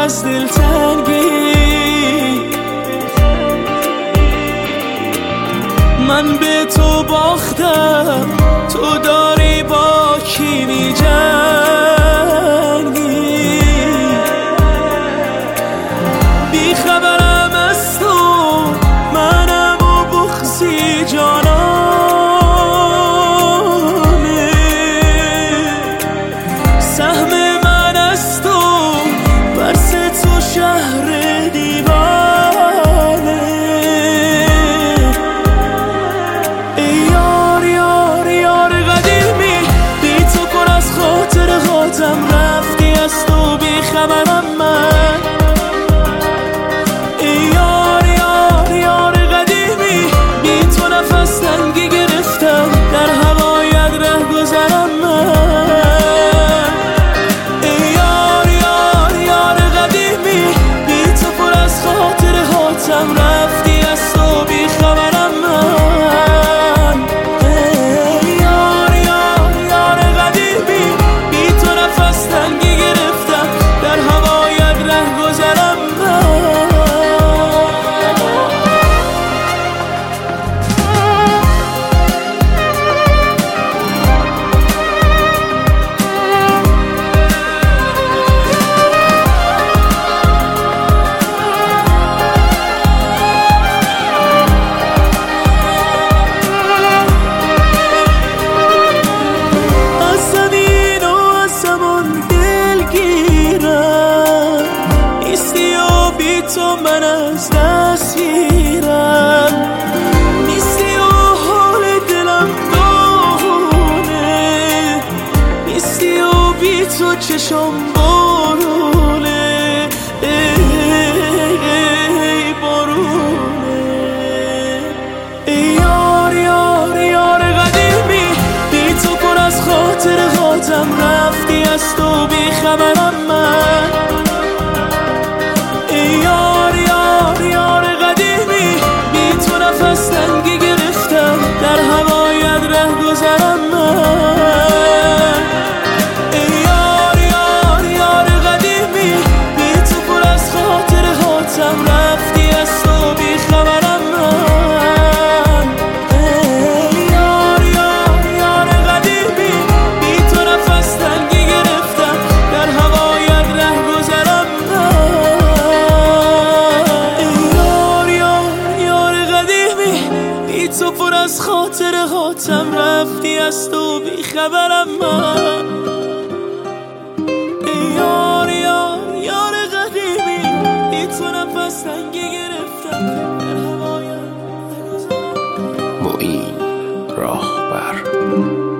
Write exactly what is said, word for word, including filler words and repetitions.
از دلتنگی. من به تو باختم، تو داری با کی می‌جنگی. بی خبرم از تو، منم و بغضی جانانه. سهم من از تو، برس تو شهر دیوانه. ای یار یار یار قدیمی، بی تو پر از خاطر خاطم، رفتی از تو بی خبرم من. ای یار یار یار قدیمی، بی تو نفس تنگی گرفتم، در هوایت ره گذرم من. ای یار یار یار قدیمی، بی تو پر از خاطر خاطم، رفتی از تو بی خبرم من. ای یار یار یار قدیمی، بی تو نفس تنگی گرفتم، در هوایت ره گذرم من. از زمین و از زمان دلگیرم، نیستی و بی تو من از دست میرم. نیستی و حال دلم داغونه، نیستی و بی تو چشم بارونه. ای ای بارونه. ای یار یار یار قدیمی، بی تو پر از خاطر خاطم، رفتی از تو بی خبرم من. ای یار یار یار قدیمی، بی تو نفس تنگی گرفتم، در هوایت ره گذرم من. ای یار یار یار قدیمی، بی تو پر از خاطر خاطم، رفتی از تو بی خبرم من. ای یار یار یار قدیمی، بی تو نفس تنگی گرفتم، در هوایت ره گذرم من. ای یار یار یار قدیمی، بی تو پر از خاطر خاطم، رفتی از تو بی خبرم من. ای یار یار یار قدیمی، بی تو نفس تنگی گرفتم، در هوایت ره گذرم. معین راهبر.